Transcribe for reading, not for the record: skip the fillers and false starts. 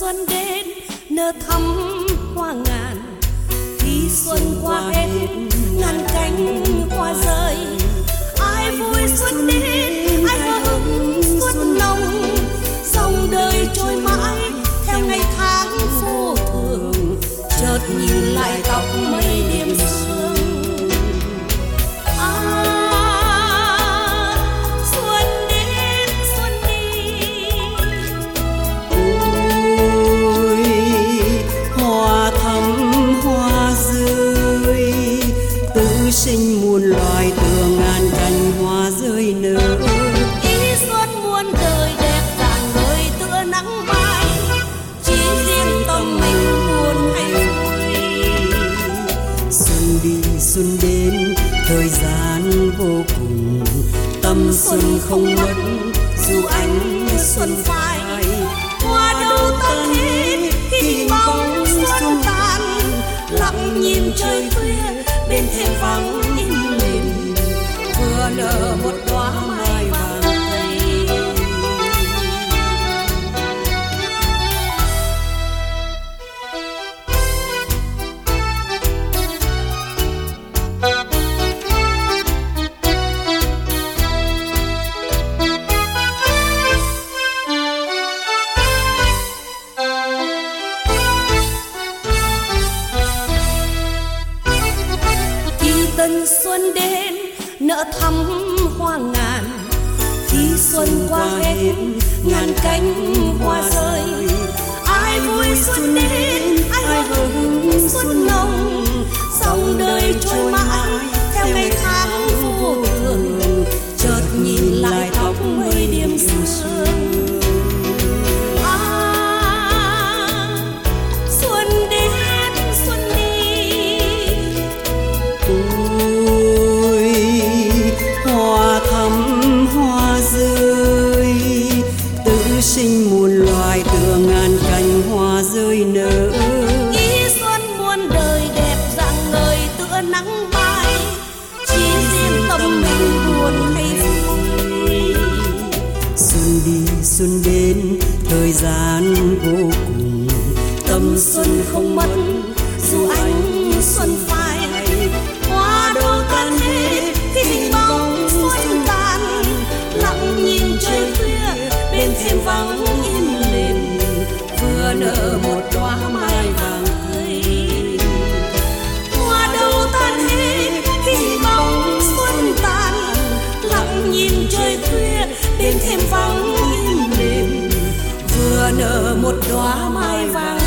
xuân đến nở thắm hoa ngàn. Khi xuân qua hết ngàn cánh hoa rơi, ai vui xuân đến ai hưởng xuân nồng. Dòng đời trôi mãi theo ngày tháng vô thường, chợt nhìn lại tóc mây đêm sương. Xuân đến xuân đi, ôi hoa thắm hoa rơi, tự sinh muôn loài tựa ngàn cành hoa rơi nở. ý xuân muôn đời đẹp rạng ngời tựa nắng mai, chỉ riêng tâm mình buồn hay vui. Xuân đi xuân đến thời gian vô cùng, tâm xuân không mất dù ánh xuân phai. Hoa đâu tan hết khi bóng xuân tàn, lặng nhìn trời khuya bên thềm vắng im lìm, vừa nở một đóa mai vàng tây. Tân xuân đến nở thắm hoa ngàn. Khi xuân qua hết ngàn cánh hoa rơi, ai vui xuân đến ai hưởng xuân nồng. Dòng đời trôi mãi theo ngày tháng vô thường, chợt nhìn lại tóc mây đêm sương. Xuân đến xuân đi, ôi hoa thắm hoa rơi, tự sinh muôn loài tựa ngàn cành hoa rơi nở. ý xuân muôn đời đẹp rạng ngời tựa nắng mai, chỉ riêng tâm mình buồn hay vui. Xuân đi xuân đến thời gian vô cùng, Tâm xuân không mất dù ánh xuân phai. Hoa đâu tan hết khi hình bóng xuân tàn, lặng nhìn trời khuya bên thềm vắng im lìm, vừa nở một đóa mai vàng tươi. Hoa đâu tan hết khi bóng xuân tàn, lặng nhìn trời khuya bên thềm vắng im lìm, vừa nở một đóa mai vàng.